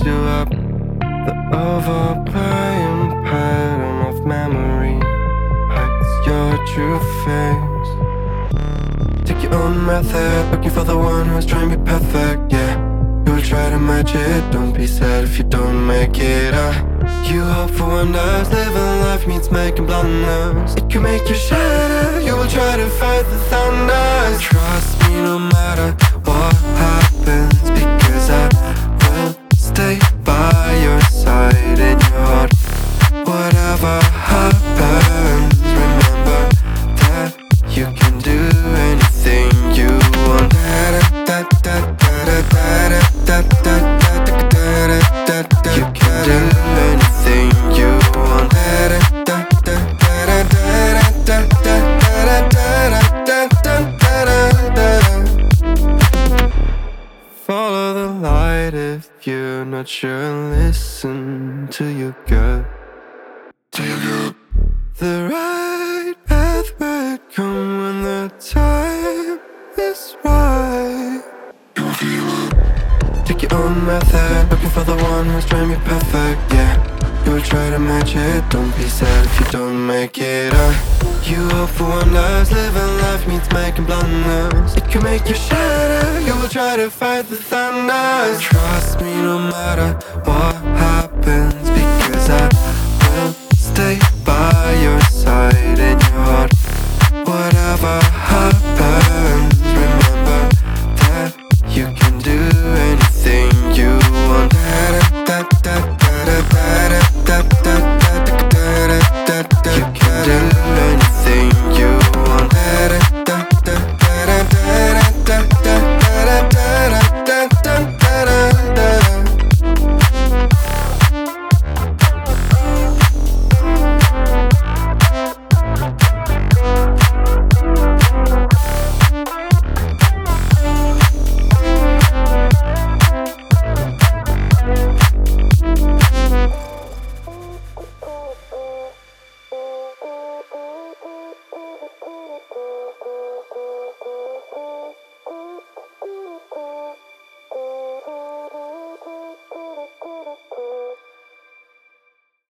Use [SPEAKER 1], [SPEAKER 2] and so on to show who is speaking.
[SPEAKER 1] you up. The overplaying pattern of memory hides your true face. Take your own method, looking for the one who's trying to be perfect, yeah. You'll try to match it, don't be sad if you don't make it. You hope for wonders, living life means making blunders. It can make you shatter, you will try to fight the thunders. Trust me no matter what happens, because I will stay by your side in your heart. Whatever happens, remember that you can do anything you want. You can do anything you want. Follow the light if you're not sure. Listen to your gut. The right path will come when the time is right. Take your own method, looking for the one who's trying to be perfect, yeah. You'll try to match it, don't be sad if you don't make it. You hope for wonders, living life means making blunders. It can make you shatter, you will try to fight the thunders. Trust me no matter what happens,